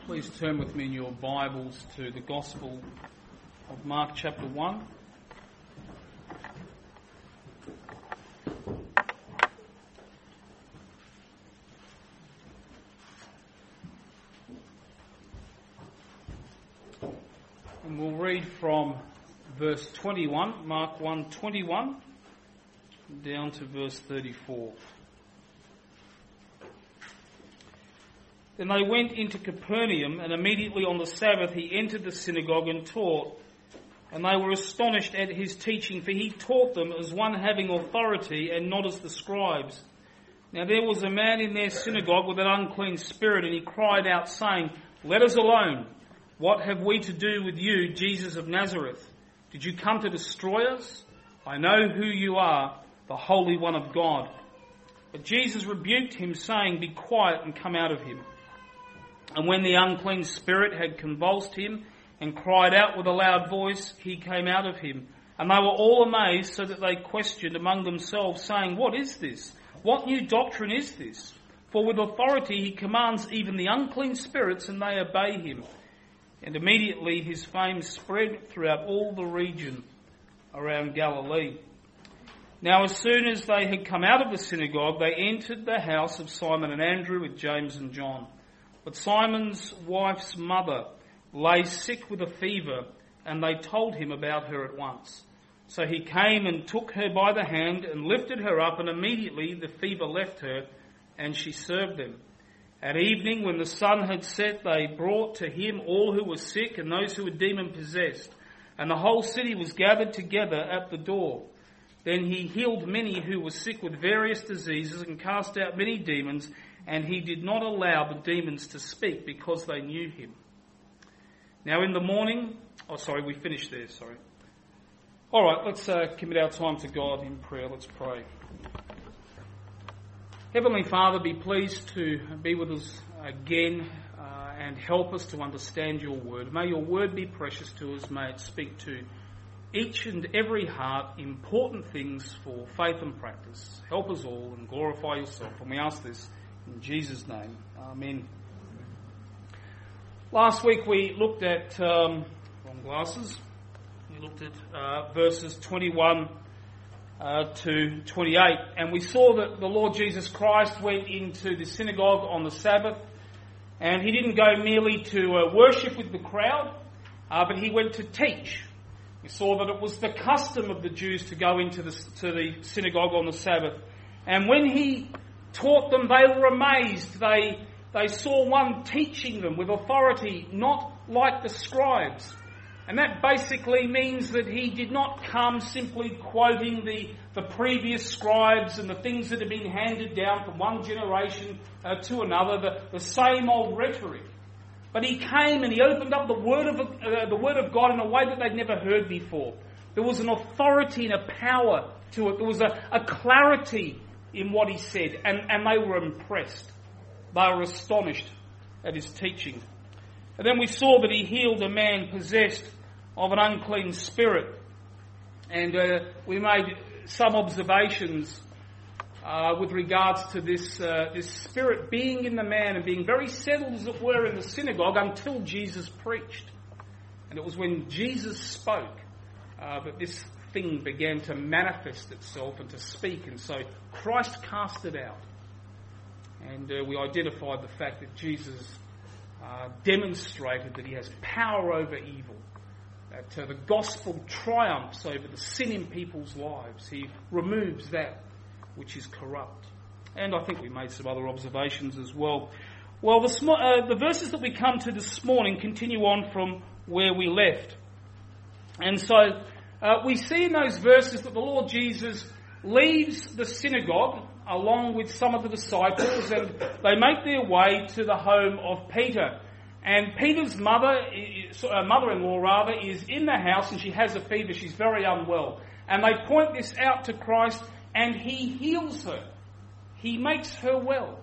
Please turn with me in your Bibles to the Gospel of Mark chapter 1. And we'll read from verse 21, Mark 1:21, down to verse 34. Then they went into Capernaum, and immediately on the Sabbath he entered the synagogue and taught. And they were astonished at his teaching, for he taught them as one having authority and not as the scribes. Now there was a man in their synagogue with an unclean spirit, and he cried out, saying, "Let us alone. What have we to do with you, Jesus of Nazareth? Did you come to destroy us? I know who you are, the Holy One of God." But Jesus rebuked him, saying, "Be quiet and come out of him." And when the unclean spirit had convulsed him and cried out with a loud voice, he came out of him. And they were all amazed, so that they questioned among themselves, saying, "What is this? What new doctrine is this? For with authority he commands even the unclean spirits, and they obey him." And immediately his fame spread throughout all the region around Galilee. Now as soon as they had come out of the synagogue, they entered the house of Simon and Andrew with James and John. But Simon's wife's mother lay sick with a fever, and they told him about her at once. So he came and took her by the hand and lifted her up, and immediately the fever left her, and she served them. At evening, when the sun had set, they brought to him all who were sick and those who were demon-possessed, and the whole city was gathered together at the door. Then he healed many who were sick with various diseases and cast out many demons, and he did not allow the demons to speak because they knew him. Now in the morning... we finished there, sorry. All right, let's commit our time to God in prayer. Let's pray. Heavenly Father, be pleased to be with us again and help us to understand your word. May your word be precious to us. May it speak to each and every heart important things for faith and practice. Help us all and glorify yourself. And we ask this in Jesus' name. Amen. Last week we looked at, we looked at verses 21 to 28, and we saw that the Lord Jesus Christ went into the synagogue on the Sabbath, and he didn't go merely to worship with the crowd, but he went to teach. We saw that it was the custom of the Jews to go into the synagogue on the Sabbath, and when he taught them, they were amazed. They saw one teaching them with authority, not like the scribes. And that basically means that he did not come simply quoting the previous scribes and the things that had been handed down from one generation to another, the same old rhetoric. But he came and he opened up the word of God in a way that they'd never heard before. There was an authority and a power to it. There was a clarity in what he said, and they were impressed. They were astonished at his teaching. And then we saw that he healed a man possessed of an unclean spirit. And we made some observations with regards to this spirit being in the man and being very settled, as it were, in the synagogue until Jesus preached. And it was when Jesus spoke that this thing began to manifest itself and to speak. And so Christ cast it out. And we identified the fact that Jesus demonstrated that he has power over evil. That the gospel triumphs over the sin in people's lives. He removes that which is corrupt. And I think we made some other observations as well. Well, the verses that we come to this morning continue on from where we left. And so we see in those verses that the Lord Jesus leaves the synagogue along with some of the disciples, and they make their way to the home of Peter. And Peter's mother-in-law is in the house, and she has a fever. She's very unwell. And they point this out to Christ, and he heals her. He makes her well.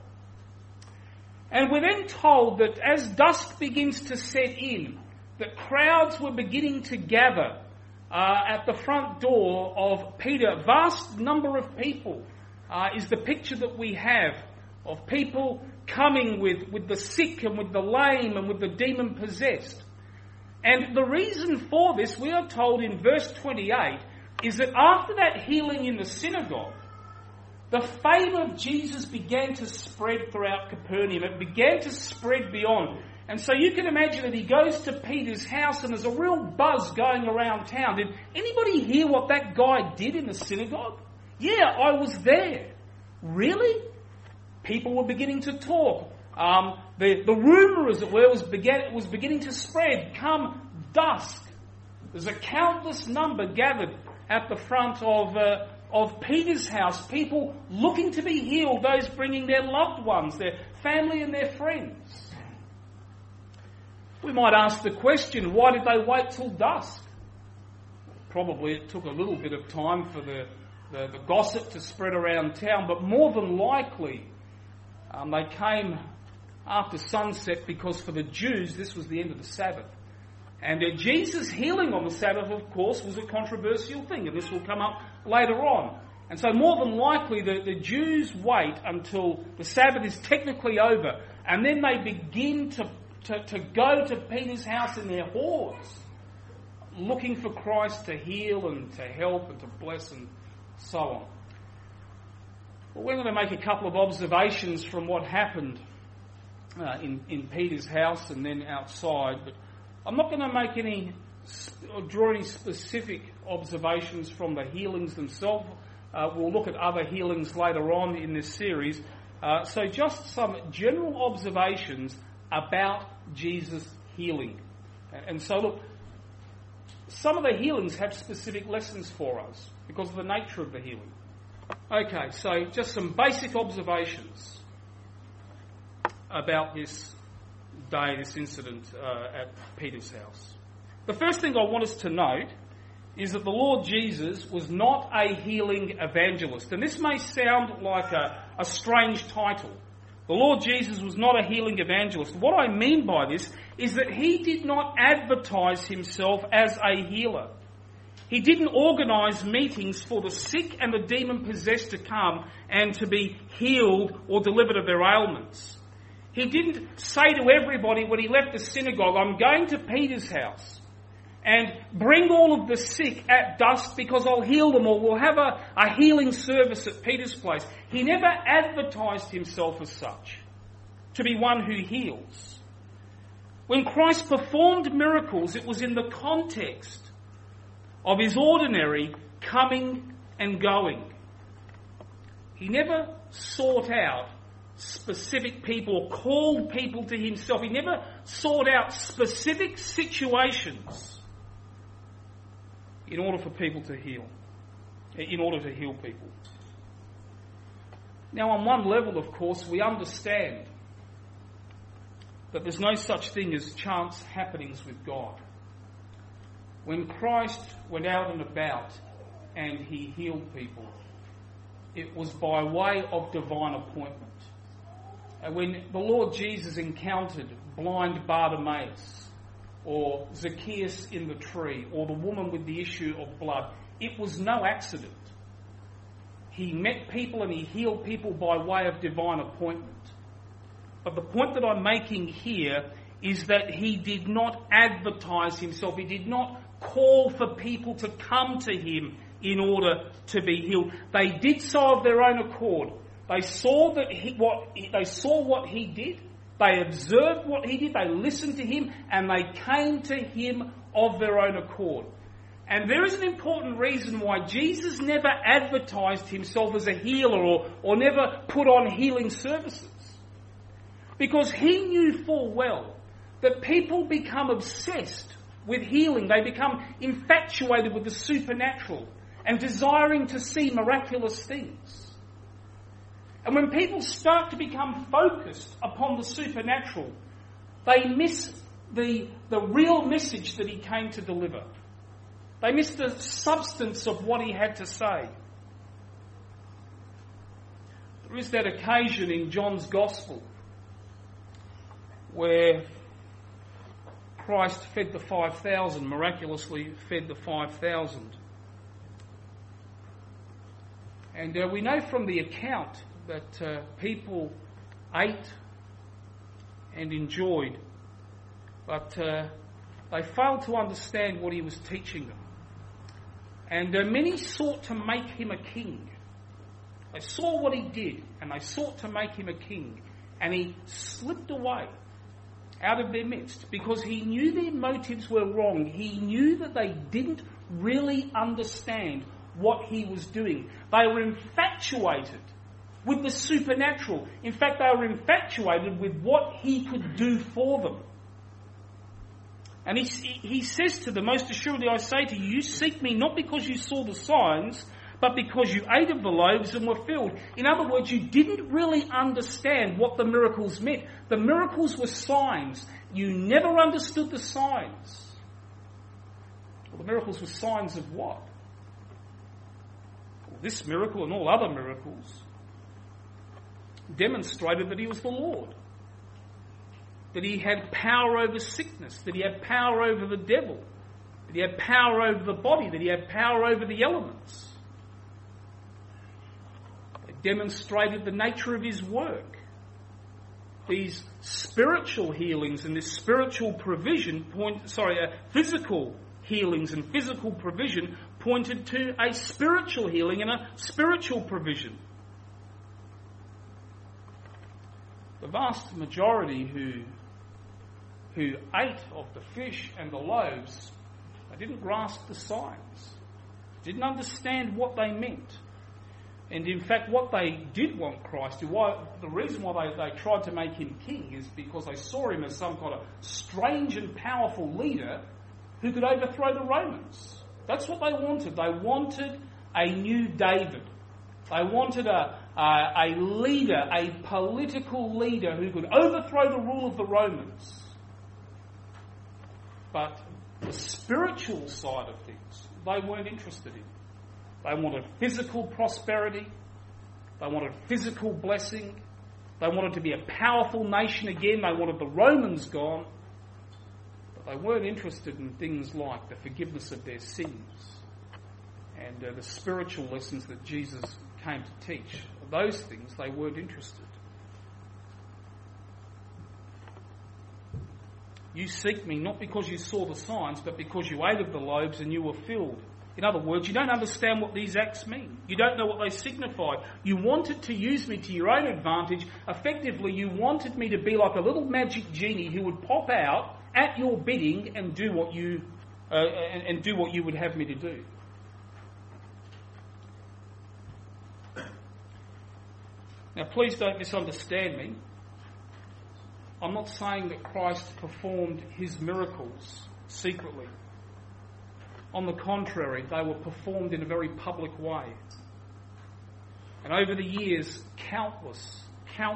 And we're then told that as dusk begins to set in, that crowds were beginning to gather at the front door of Peter. A vast number of people is the picture that we have of people coming with the sick and with the lame and with the demon-possessed. And the reason for this, we are told in verse 28, is that after that healing in the synagogue, the fame of Jesus began to spread throughout Capernaum. It began to spread beyond. And so you can imagine that he goes to Peter's house and there's a real buzz going around town. Did anybody hear what that guy did in the synagogue? Yeah, I was there. Really? People were beginning to talk. The rumour, as it were, was beginning to spread. Come dusk, there's a countless number gathered at the front of Peter's house. People looking to be healed, those bringing their loved ones, their family and their friends. We might ask the question, why did they wait till dusk? Probably it took a little bit of time for the gossip to spread around town, but more than likely they came after sunset because for the Jews this was the end of the Sabbath. And Jesus healing on the Sabbath, of course, was a controversial thing, and this will come up later on. And so more than likely the Jews wait until the Sabbath is technically over, and then they begin to go to Peter's house in their hordes, looking for Christ to heal and to help and to bless and so on. Well, we're going to make a couple of observations from what happened in Peter's house and then outside, but I'm not going to make any or draw any specific observations from the healings themselves. We'll look at other healings later on in this series. So just some general observations about Jesus' healing. And so look, some of the healings have specific lessons for us because of the nature of the healing. Okay, so just some basic observations about this day, this incident at Peter's house. The first thing I want us to note is that the Lord Jesus was not a healing evangelist. And this may sound like a strange title. The Lord Jesus was not a healing evangelist. What I mean by this is that he did not advertise himself as a healer. He didn't organise meetings for the sick and the demon-possessed to come and to be healed or delivered of their ailments. He didn't say to everybody when he left the synagogue, I'm going to Peter's house and bring all of the sick at dusk because I'll heal them, or we'll have a healing service at Peter's place. He never advertised himself as such, to be one who heals. When Christ performed miracles, it was in the context of his ordinary coming and going. He never sought out specific people or called people to himself. He never sought out specific situations in order for people to heal, in order to heal people. Now, on one level, of course, we understand that there's no such thing as chance happenings with God. When Christ went out and about and he healed people, it was by way of divine appointment. And when the Lord Jesus encountered blind Bartimaeus, or Zacchaeus in the tree, or the woman with the issue of blood, it was no accident. He met people and he healed people by way of divine appointment. But the point that I'm making here is that he did not advertise himself. He did not call for people to come to him in order to be healed. They did so of their own accord. They saw what he did. They observed what he did. They listened to him, and they came to him of their own accord. And there is an important reason why Jesus never advertised himself as a healer or never put on healing services. Because he knew full well that people become obsessed with healing. They become infatuated with the supernatural and desiring to see miraculous things. And when people start to become focused upon the supernatural, they miss the real message that he came to deliver. They miss the substance of what he had to say. There is that occasion in John's Gospel where Christ fed the 5,000, miraculously fed the 5,000. And we know from the account that people ate and enjoyed. But they failed to understand what he was teaching them. And many sought to make him a king. They saw what he did, and they sought to make him a king. And he slipped away out of their midst because he knew their motives were wrong. He knew that they didn't really understand what he was doing. They were infatuated with the supernatural. In fact, they were infatuated with what he could do for them. And he says to them, most assuredly I say to you, you seek me not because you saw the signs, but because you ate of the loaves and were filled. In other words, you didn't really understand what the miracles meant. The miracles were signs. You never understood the signs. Well, the miracles were signs of what? Well, this miracle and all other miracles demonstrated that he was the Lord. That he had power over sickness. That he had power over the devil. That he had power over the body. That he had power over the elements. Demonstrated the nature of his work. These spiritual healings and this spiritual provision physical healings and physical provision pointed to a spiritual healing and a spiritual provision. The vast majority who ate of the fish and the loaves, they didn't grasp the signs, didn't understand what they meant. And in fact, what they did want Christ to, the reason why they tried to make him king is because they saw him as some kind of strange and powerful leader who could overthrow the Romans. That's what they wanted. They wanted a new David. They wanted a leader, a political leader who could overthrow the rule of the Romans. But the spiritual side of things, they weren't interested in. They wanted physical prosperity. They wanted physical blessing. They wanted to be a powerful nation again. They wanted the Romans gone. But they weren't interested in things like the forgiveness of their sins and the spiritual lessons that Jesus came to teach. Those things they weren't interested. You seek me not because you saw the signs, but because you ate of the loaves and you were filled. In other words, you don't understand what these acts mean. You don't know what they signify. You wanted to use me to your own advantage. Effectively, you wanted me to be like a little magic genie who would pop out at your bidding and do what you would have me to do. Now, please don't misunderstand me. I'm not saying that Christ performed his miracles secretly. On the contrary, they were performed in a very public way. And over the years, countless,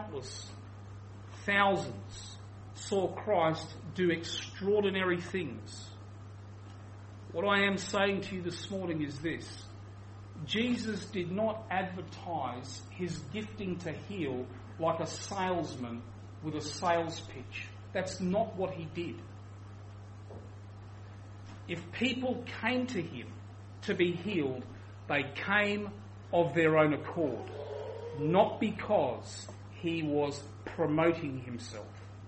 thousands saw Christ do extraordinary things. What I am saying to you this morning is this. Jesus did not advertise his gifting to heal like a salesman with a sales pitch. That's not what he did. If people came to him to be healed, they came of their own accord, not because he was promoting himself.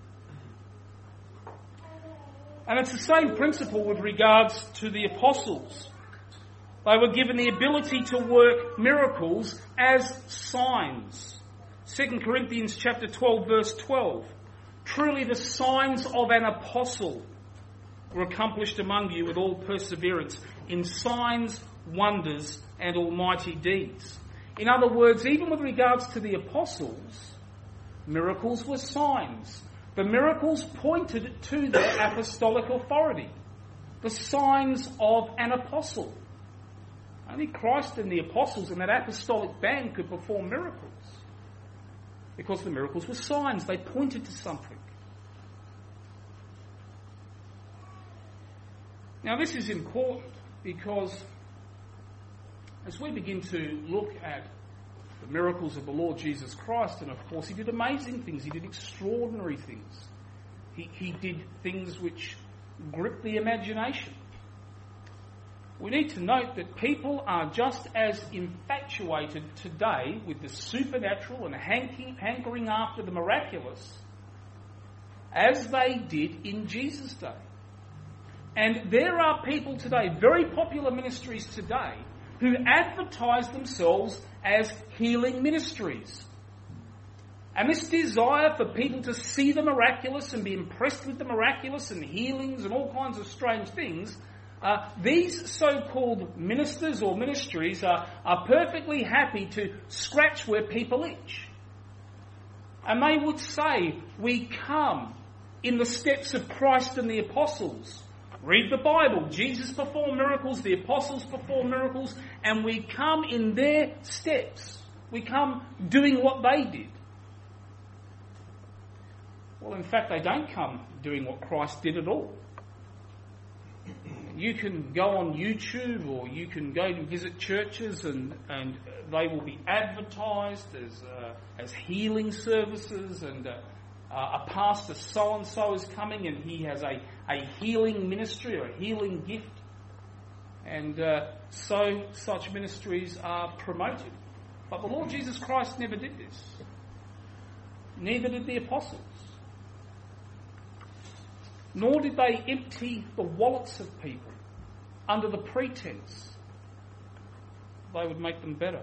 And it's the same principle with regards to the apostles. They were given the ability to work miracles as signs. 2 Corinthians chapter 12, verse 12. Truly the signs of an apostle were accomplished among you with all perseverance in signs, wonders, and almighty deeds. In other words, even with regards to the apostles, miracles were signs. The miracles pointed to their apostolic authority. The signs of an apostle. Only Christ and the apostles and that apostolic band could perform miracles. Because the miracles were signs. They pointed to something. Now this is important because as we begin to look at the miracles of the Lord Jesus Christ, and of course he did amazing things, he did extraordinary things. He did things which grip the imagination. We need to note that people are just as infatuated today with the supernatural and hankering after the miraculous as they did in Jesus' day. And there are people today, very popular ministries today, who advertise themselves as healing ministries. And this desire for people to see the miraculous and be impressed with the miraculous and healings and all kinds of strange things, these so-called ministers or ministries are perfectly happy to scratch where people itch. And they would say, we come in the steps of Christ and the apostles. Read the Bible. Jesus performed miracles, the apostles performed miracles, and we come in their steps. We come doing what they did. Well, in fact, they don't come doing what Christ did at all. You can go on YouTube or you can go to visit churches and they will be advertised as healing services, and a pastor so-and-so is coming and he has a healing ministry or a healing gift. And such ministries are promoted. But the Lord Jesus Christ never did this. Neither did the apostles. Nor did they empty the wallets of people under the pretense they would make them better.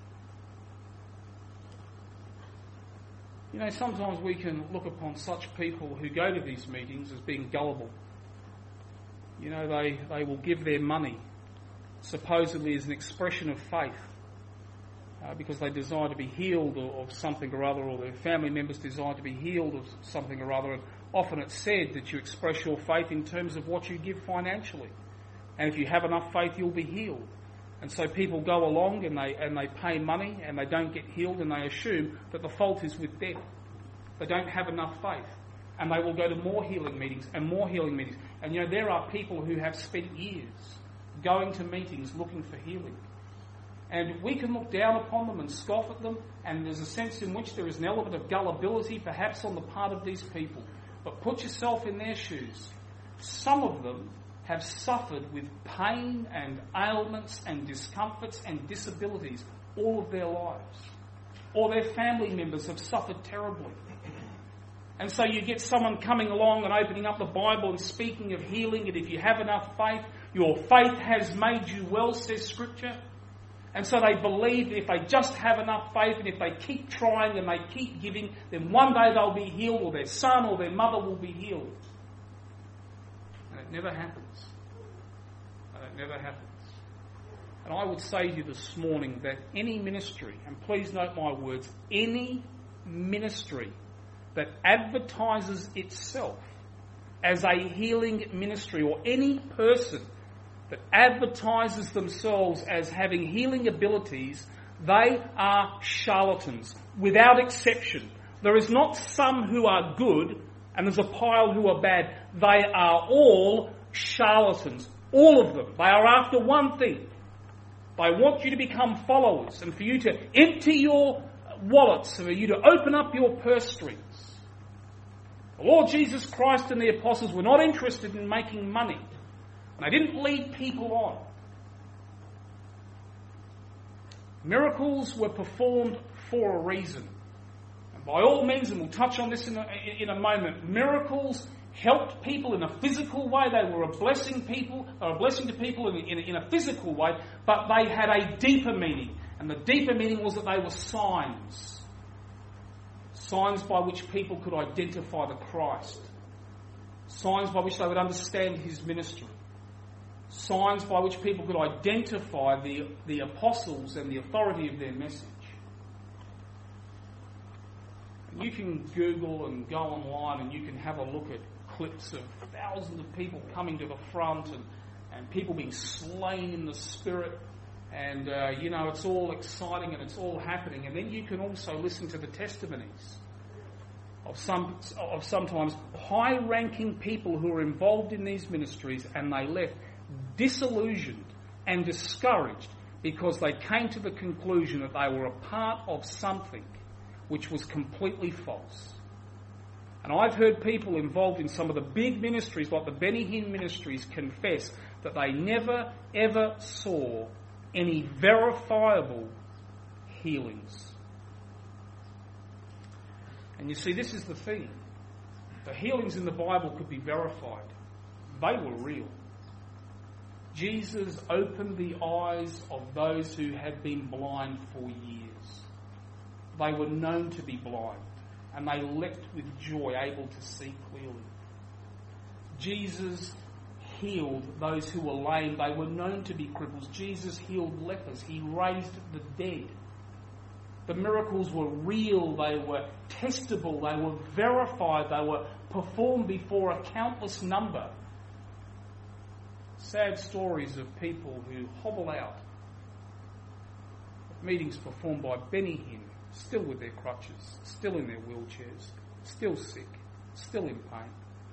You know, sometimes we can look upon such people who go to these meetings as being gullible. You know, they will give their money supposedly as an expression of faith because they desire to be healed of something or other, or their family members desire to be healed of something or other. And often it's said that you express your faith in terms of what you give financially. And if you have enough faith, you'll be healed. And so people go along and they pay money and they don't get healed, and they assume that the fault is with them. They don't have enough faith. And they will go to more healing meetings and more healing meetings. And you know, there are people who have spent years going to meetings looking for healing. And we can look down upon them and scoff at them, and there's a sense in which there is an element of gullibility perhaps on the part of these people. But put yourself in their shoes. Some of them have suffered with pain and ailments and discomforts and disabilities all of their lives. Or their family members have suffered terribly. And so you get someone coming along and opening up the Bible and speaking of healing, and if you have enough faith, your faith has made you well, says Scripture. And so they believe that if they just have enough faith and if they keep trying and they keep giving, then one day they'll be healed, or their son or their mother will be healed. And it never happens. And I would say to you this morning that any ministry, and please note my words, any ministry that advertises itself as a healing ministry, or any person that advertises themselves as having healing abilities, they are charlatans, without exception. There is not some who are good and there's a pile who are bad. They are all charlatans, all of them. They are after one thing. They want you to become followers and for you to empty your wallets, for you to open up your purse strings. The Lord Jesus Christ and the apostles were not interested in making money. And they didn't lead people on. Miracles were performed for a reason. And by all means, and we'll touch on this in a moment, miracles helped people in a physical way. They were a blessing to people in a physical way, but they had a deeper meaning. And the deeper meaning was that they were signs. Signs by which people could identify the Christ. Signs by which they would understand his ministry. Signs by which people could identify the apostles and the authority of their message. And you can Google and go online and you can have a look at clips of thousands of people coming to the front and people being slain in the Spirit. And, it's all exciting and it's all happening. And then you can also listen to the testimonies of sometimes high-ranking people who are involved in these ministries, and they left disillusioned and discouraged because they came to the conclusion that they were a part of something which was completely false. And I've heard people involved in some of the big ministries, like the Benny Hinn ministries, confess that they never ever saw any verifiable healings. And you see, this is the thing. The healings in the Bible could be verified. They were real. Jesus opened the eyes of those who had been blind for years. They were known to be blind, and they leapt with joy, able to see clearly. Jesus healed those who were lame. They were known to be cripples. Jesus healed lepers. He raised the dead. The miracles were real. They were testable. They were verified. They were performed before a countless number. Sad stories of people who hobble out. Meetings performed by Benny Hinn, still with their crutches, still in their wheelchairs, still sick, still in pain.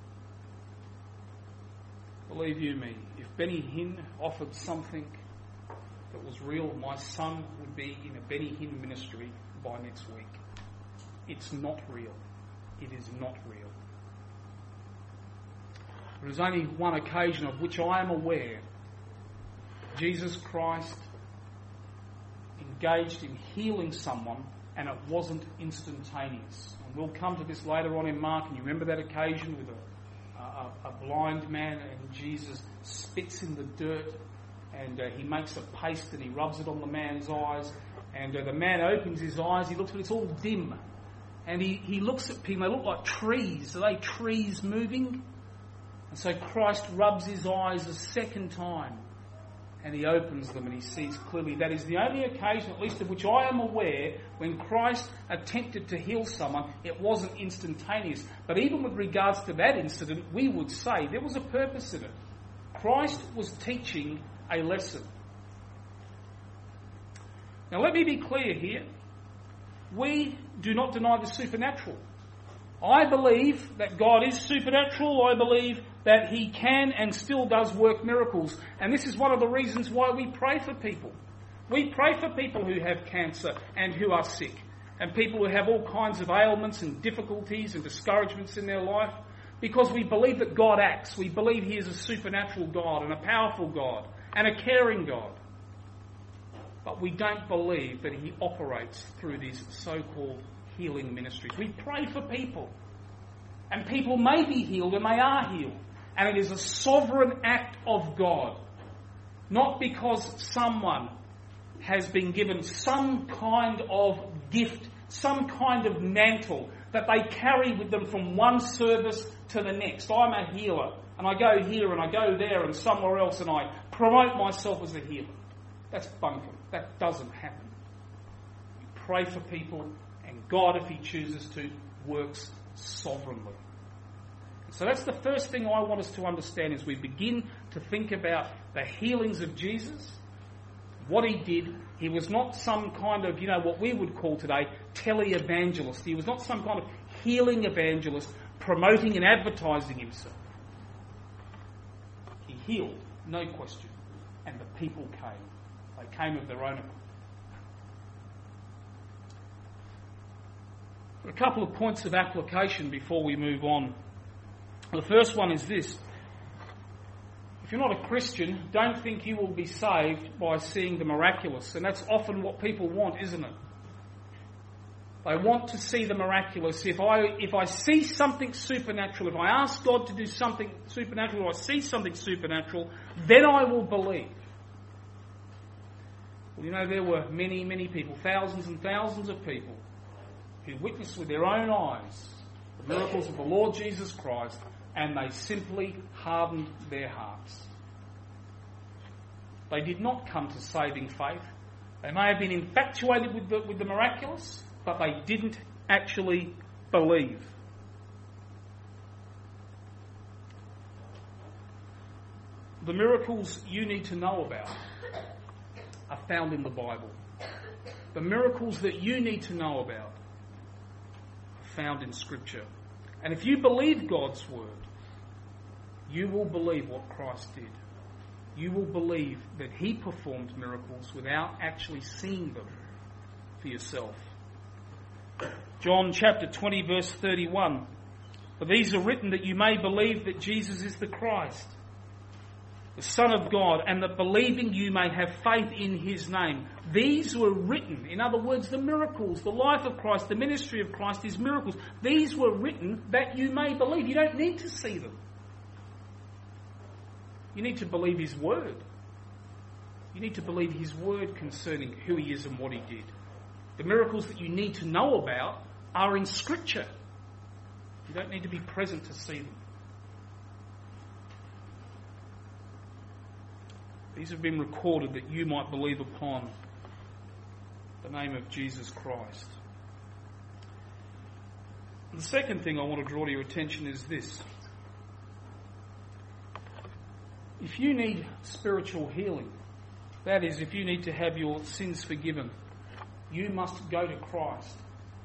Believe you me, if Benny Hinn offered something that was real, my son would be in a Benny Hinn ministry by next week. It's not real. It is not real. There is only one occasion of which I am aware Jesus Christ engaged in healing someone and it wasn't instantaneous. And we'll come to this later on in Mark, and you remember that occasion with a blind man, and Jesus spits in the dirt and he makes a paste and he rubs it on the man's eyes, and the man opens his eyes, he looks, but it's all dim, and he looks at people, they look like trees. Are they trees moving? And so Christ rubs his eyes a second time and he opens them and he sees clearly. That is the only occasion, at least of which I am aware, when Christ attempted to heal someone, it wasn't instantaneous. But even with regards to that incident, we would say there was a purpose in it. Christ was teaching a lesson. Now let me be clear here. We do not deny the supernatural. I believe that God is supernatural. I believe that he can and still does work miracles. And this is one of the reasons why we pray for people. We pray for people who have cancer and who are sick, and people who have all kinds of ailments and difficulties and discouragements in their life, because we believe that God acts. We believe he is a supernatural God and a powerful God and a caring God. But we don't believe that he operates through these so-called healing ministries. We pray for people, and people may be healed and they are healed, and it is a sovereign act of God, not because someone has been given some kind of gift, some kind of mantle that they carry with them from one service to the next. I'm a healer, and I go here and I go there and somewhere else, and I promote myself as a healer. That's bunkum. That doesn't happen. We pray for people, and God, if he chooses to, works sovereignly. So that's the first thing I want us to understand as we begin to think about the healings of Jesus. What he did, he was not some kind of, what we would call today, tele-evangelist. He was not some kind of healing evangelist promoting and advertising himself. He healed, no question. And the people came. They came of their own accord. A couple of points of application before we move on. The first one is this. If you're not a Christian, don't think you will be saved by seeing the miraculous. And that's often what people want, isn't it? They want to see the miraculous. If I see something supernatural, if I ask God to do something supernatural, or I see something supernatural, then I will believe. Well, there were many, many people, thousands and thousands of people, who witnessed with their own eyes the miracles of the Lord Jesus Christ, and they simply hardened their hearts. They did not come to saving faith. They may have been infatuated with the miraculous, but they didn't actually believe. The miracles you need to know about are found in the Bible. The miracles that you need to know about are found in Scripture. And if you believe God's word, you will believe what Christ did. You will believe that he performed miracles without actually seeing them for yourself. John chapter 20 verse 31. For these are written that you may believe that Jesus is the Christ, the Son of God, and that believing you may have faith in his name. These were written, in other words, the miracles, the life of Christ, the ministry of Christ, his miracles. These were written that you may believe. You don't need to see them. You need to believe his word. You need to believe his word concerning who he is and what he did. The miracles that you need to know about are in Scripture. You don't need to be present to see them. These have been recorded that you might believe upon the name of Jesus Christ. And the second thing I want to draw to your attention is this. If you need spiritual healing, that is, if you need to have your sins forgiven, you must go to Christ.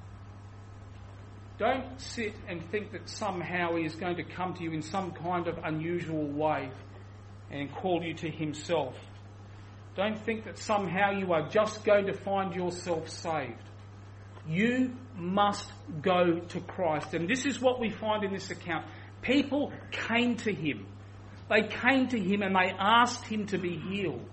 Don't sit and think that somehow he is going to come to you in some kind of unusual way and call you to himself. Don't think that somehow you are just going to find yourself saved. You must go to Christ. And this is what we find in this account. People came to him. They came to him and they asked him to be healed.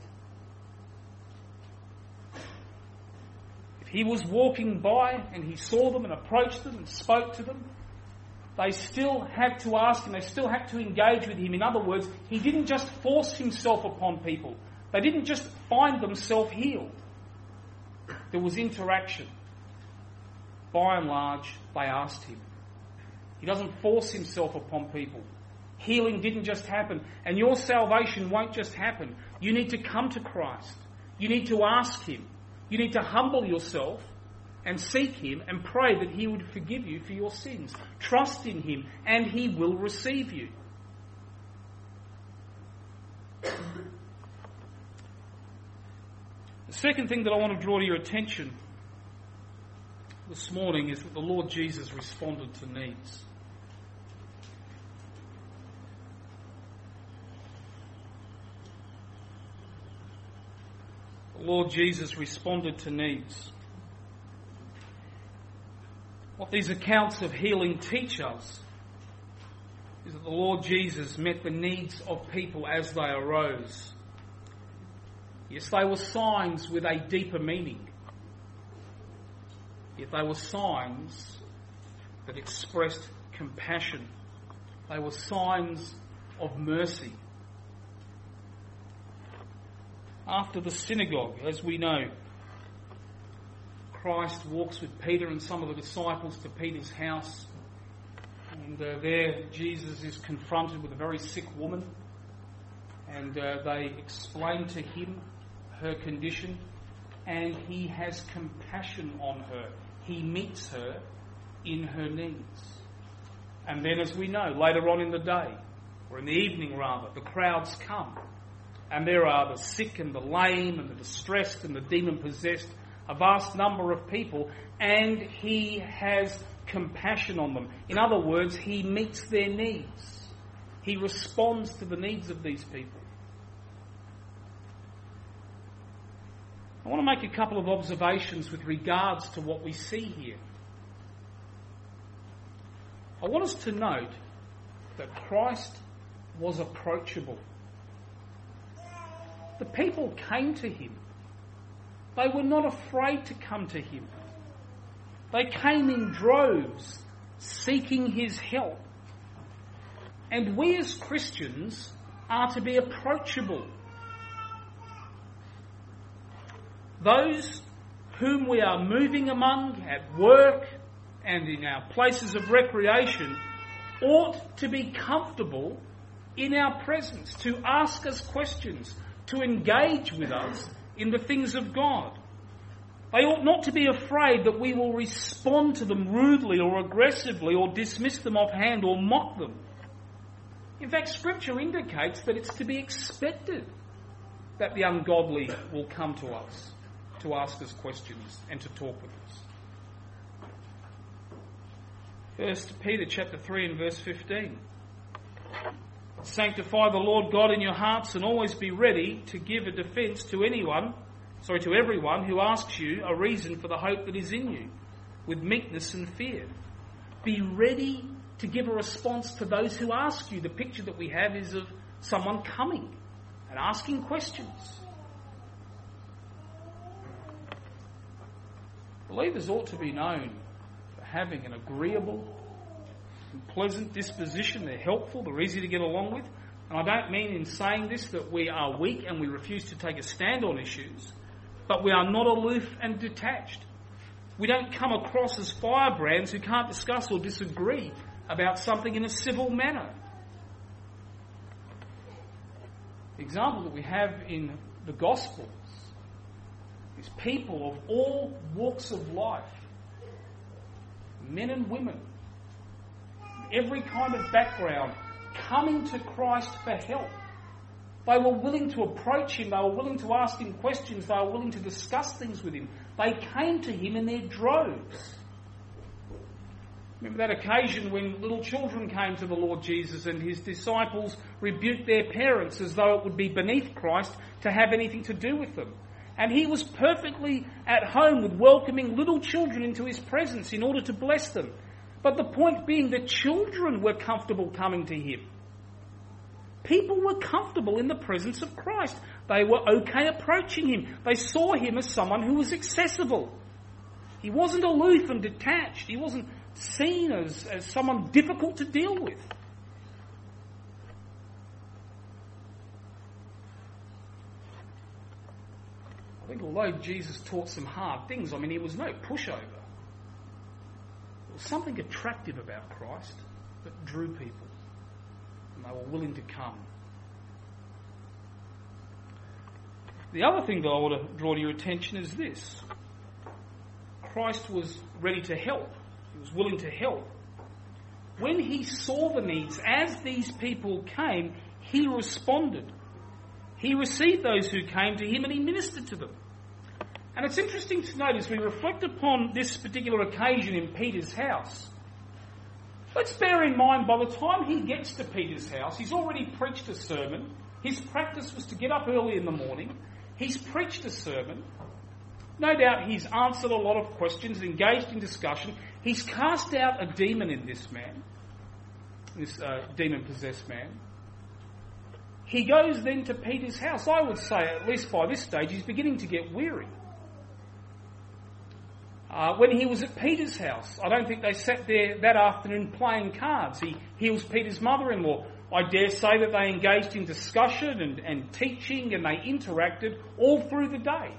If he was walking by and he saw them and approached them and spoke to them, they still had to ask him, they still had to engage with him. In other words, he didn't just force himself upon people. They didn't just find themselves healed. There was interaction. By and large, they asked him. He doesn't force himself upon people. Healing didn't just happen. And your salvation won't just happen. You need to come to Christ. You need to ask him. You need to humble yourself and seek him and pray that he would forgive you for your sins. Trust in him and he will receive you. The second thing that I want to draw to your attention this morning is that the Lord Jesus responded to needs. The Lord Jesus responded to needs. What these accounts of healing teach us is that the Lord Jesus met the needs of people as they arose. Yes, they were signs with a deeper meaning. Yet they were signs that expressed compassion. They were signs of mercy. After the synagogue, as we know, Christ walks with Peter and some of the disciples to Peter's house. And there Jesus is confronted with a very sick woman. And they explain to him her condition. And he has compassion on her. He meets her in her needs. And then, as we know, later on in the day, or in the evening rather, the crowds come. And there are the sick and the lame and the distressed and the demon-possessed, a vast number of people, and he has compassion on them. In other words, he meets their needs. He responds to the needs of these people. I want to make a couple of observations with regards to what we see here. I want us to note that Christ was approachable. The people came to him. They were not afraid to come to him. They came in droves, seeking his help. And we as Christians are to be approachable. Those whom we are moving among at work and in our places of recreation ought to be comfortable in our presence, to ask us questions, to engage with us in the things of God. They ought not to be afraid that we will respond to them rudely or aggressively or dismiss them offhand or mock them. In fact, Scripture indicates that it's to be expected that the ungodly will come to us to ask us questions and to talk with us. 1 Peter chapter 3 and verse 15. Sanctify the Lord God in your hearts and always be ready to give a defence to everyone who asks you a reason for the hope that is in you, with meekness and fear. Be ready to give a response to those who ask you. The picture that we have is of someone coming and asking questions. Believers ought to be known for having an agreeable and pleasant disposition. They're helpful, they're easy to get along with. And I don't mean in saying this that we are weak and we refuse to take a stand on issues, but we are not aloof and detached. We don't come across as firebrands who can't discuss or disagree about something in a civil manner. The example that we have in the Gospels is people of all walks of life, men and women, every kind of background, coming to Christ for help. They were willing to approach him, they were willing to ask him questions, they were willing to discuss things with him. They came to him in their droves. Remember that occasion when little children came to the Lord Jesus and his disciples rebuked their parents as though it would be beneath Christ to have anything to do with them. And he was perfectly at home with welcoming little children into his presence in order to bless them. But the point being that children were comfortable coming to him. People were comfortable in the presence of Christ. They were okay approaching him. They saw him as someone who was accessible. He wasn't aloof and detached. He wasn't seen as someone difficult to deal with. I think although Jesus taught some hard things, he was no pushover. There was something attractive about Christ that drew people, and they were willing to come. The other thing that I want to draw to your attention is this. Christ was ready to help. He was willing to help. When he saw the needs, as these people came, he responded. He received those who came to him and he ministered to them. And it's interesting to note as we reflect upon this particular occasion in Peter's house, let's bear in mind by the time he gets to Peter's house, he's already preached a sermon. His practice was to get up early in the morning. He's preached a sermon. No doubt he's answered a lot of questions, engaged in discussion. He's cast out a demon in this man, this demon-possessed man. He goes then to Peter's house. I would say, at least by this stage, he's beginning to get weary. When he was at Peter's house, I don't think they sat there that afternoon playing cards. He heals Peter's mother-in-law. I dare say that they engaged in discussion and teaching, and they interacted all through the day.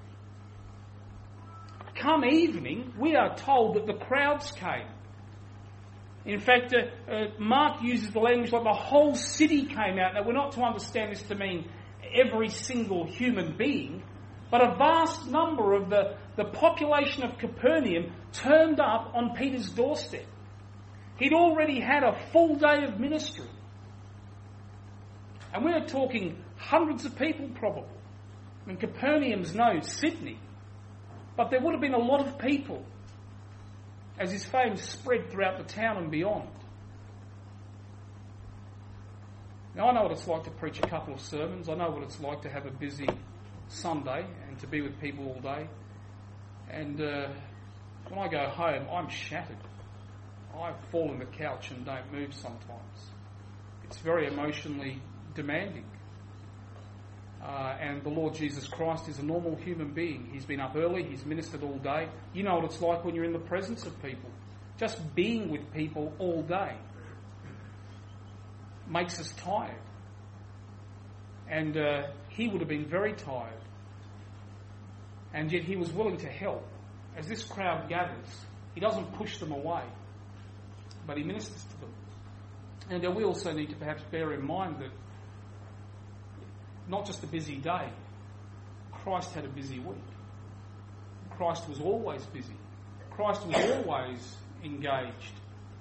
Come evening, we are told that the crowds came. In fact, Mark uses the language like the whole city came out. Now, we're not to understand this to mean every single human being, but a vast number of the population of Capernaum turned up on Peter's doorstep. He'd already had a full day of ministry. And we're talking hundreds of people probably. Capernaum's no Sydney. But there would have been a lot of people as his fame spread throughout the town and beyond. Now, I know what it's like to preach a couple of sermons. I know what it's like to have a busy Sunday and to be with people all day. And when I go home, I'm shattered. I fall on the couch and don't move sometimes. It's very emotionally demanding. And the Lord Jesus Christ is a normal human being. He's been up early, he's ministered all day. You know what it's like when you're in the presence of people. Just being with people all day makes us tired. And he would have been very tired. And yet he was willing to help. As this crowd gathers, he doesn't push them away, but he ministers to them. And we also need to perhaps bear in mind that not just a busy day, Christ had a busy week. Christ was always busy. Christ was always engaged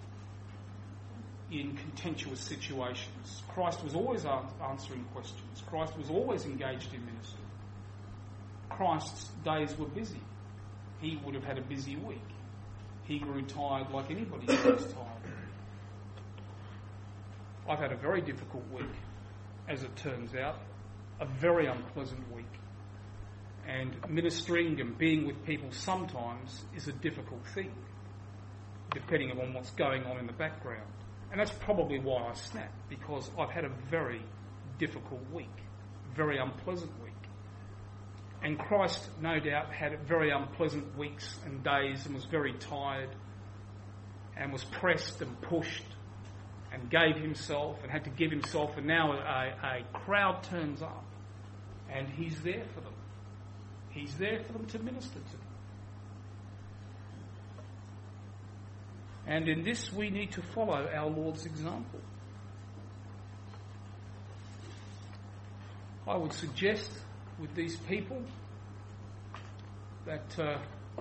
in contentious situations. Christ was always answering questions. Christ was always engaged in ministry. Christ's days were busy. He would have had a busy week. He grew tired like anybody gets tired. I've had a very difficult week, as it turns out. A very unpleasant week. And ministering and being with people sometimes is a difficult thing, depending on what's going on in the background. And that's probably why I snap, because I've had a very difficult week. very unpleasant week. And Christ, no doubt, had very unpleasant weeks and days and was very tired and was pressed and pushed and gave himself and had to give himself, and now a crowd turns up and he's there for them. He's there for them to minister to them. And in this we need to follow our Lord's example. I would suggest with these people that to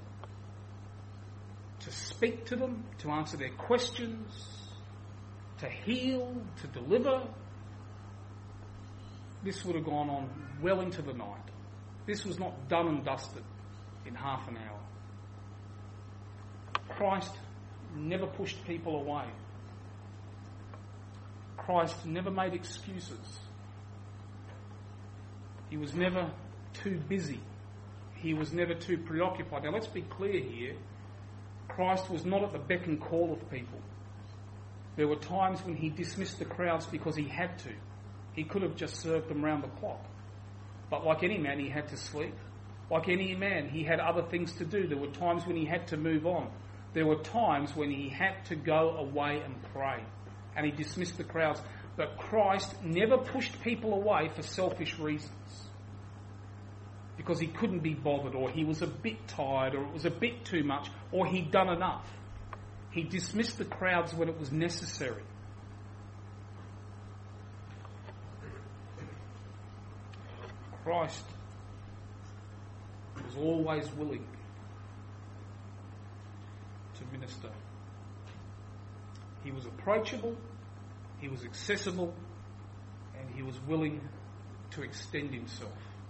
speak to them, to answer their questions, to heal, to deliver, this would have gone on well into the night. This was not done and dusted in half an hour. Christ never pushed people away. Christ never made excuses. He was never too busy. He was never too preoccupied. Now let's be clear here. Christ was not at the beck and call of people. There were times when he dismissed the crowds because he had to. He could have just served them round the clock. But like any man, he had to sleep. Like any man, he had other things to do. There were times when he had to move on. There were times when he had to go away and pray. And he dismissed the crowds. But Christ never pushed people away for selfish reasons. Because he couldn't be bothered, or he was a bit tired, or it was a bit too much, or he'd done enough. He dismissed the crowds when it was necessary. Christ was always willing to minister. He was approachable, he was accessible, and he was willing to extend himself.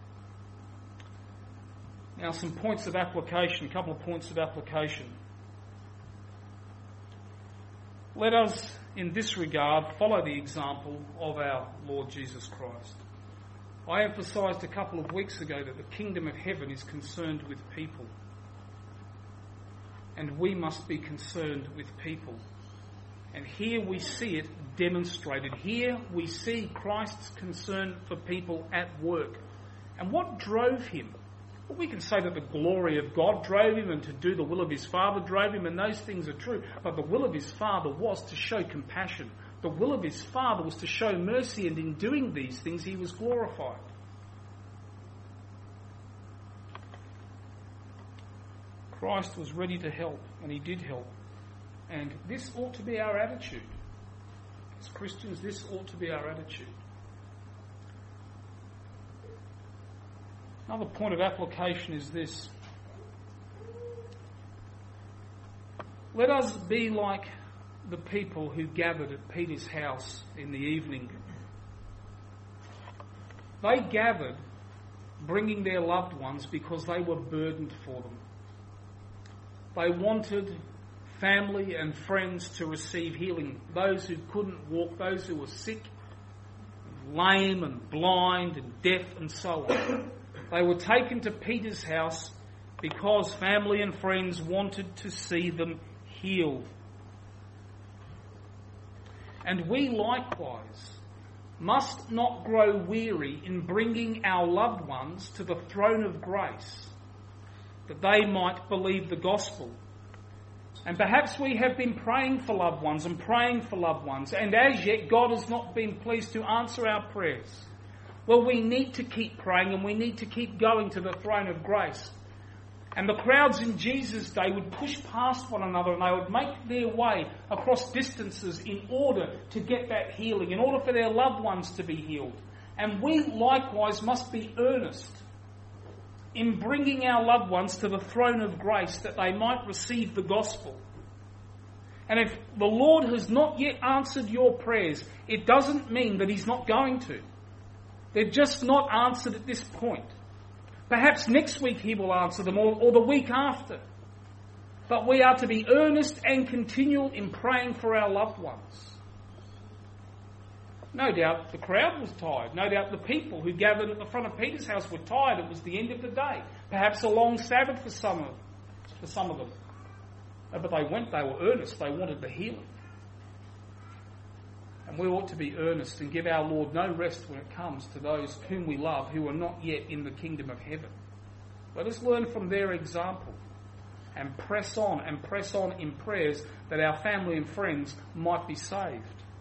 Now some points of application, a couple of points of application. Let us, in this regard, follow the example of our Lord Jesus Christ. I emphasised a couple of weeks ago that the kingdom of heaven is concerned with people. And we must be concerned with people. And here we see it demonstrated. Here we see Christ's concern for people at work. And what drove him? Well, we can say that the glory of God drove him, and to do the will of his Father drove him, and those things are true. But the will of his Father was to show compassion. The will of his Father was to show mercy, and in doing these things he was glorified. Christ was ready to help, and he did help. And this ought to be our attitude. As Christians, this ought to be our attitude. Another point of application is this. Let us be like the people who gathered at Peter's house in the evening. They gathered bringing their loved ones because they were burdened for them. They wanted family and friends to receive healing. Those who couldn't walk, those who were sick, lame and blind and deaf and so on. They were taken to Peter's house because family and friends wanted to see them healed. And we likewise must not grow weary in bringing our loved ones to the throne of grace, that they might believe the gospel. And perhaps we have been praying for loved ones, and as yet God has not been pleased to answer our prayers. Well, we need to keep praying, and we need to keep going to the throne of grace. And the crowds in Jesus' day would push past one another, and they would make their way across distances in order to get that healing, in order for their loved ones to be healed. And we likewise must be earnest in bringing our loved ones to the throne of grace that they might receive the gospel. And if the Lord has not yet answered your prayers, it doesn't mean that he's not going to. They're just not answered at this point. Perhaps next week he will answer them, or the week after. But we are to be earnest and continual in praying for our loved ones. No doubt the crowd was tired. No doubt the people who gathered at the front of Peter's house were tired. It was the end of the day. Perhaps a long Sabbath for some of them. But they were earnest. They wanted the healing. And we ought to be earnest and give our Lord no rest when it comes to those whom we love who are not yet in the kingdom of heaven. Let us learn from their example and press on in prayers that our family and friends might be saved.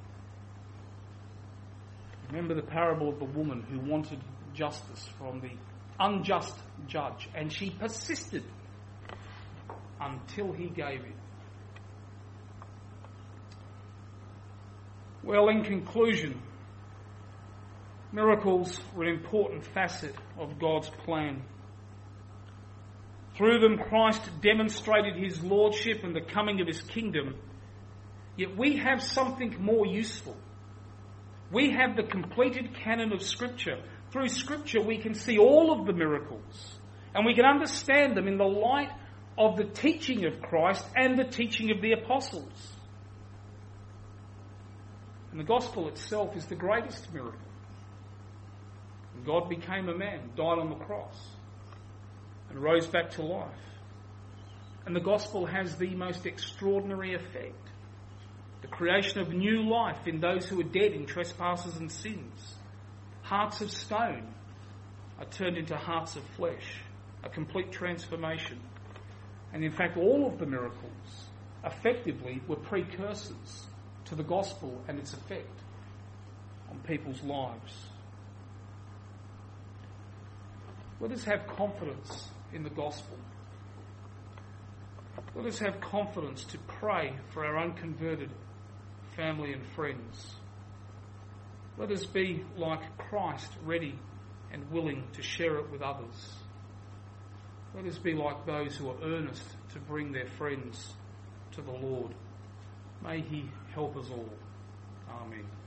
Remember the parable of the woman who wanted justice from the unjust judge, and she persisted until he gave it. Well, in conclusion, miracles were an important facet of God's plan. Through them, Christ demonstrated his lordship and the coming of his kingdom. Yet we have something more useful. We have the completed canon of Scripture. Through Scripture, we can see all of the miracles, and we can understand them in the light of the teaching of Christ and the teaching of the apostles. And the gospel itself is the greatest miracle. God became a man, died on the cross, and rose back to life. And the gospel has the most extraordinary effect. The creation of new life in those who are dead in trespasses and sins. Hearts of stone are turned into hearts of flesh. A complete transformation. And in fact, all of the miracles effectively were precursors to the gospel and its effect on people's lives. Let us have confidence in the gospel. Let us have confidence to pray for our unconverted family and friends. Let us be like Christ, ready and willing to share it with others. Let us be like those who are earnest to bring their friends to the Lord. May he help us all. Amen.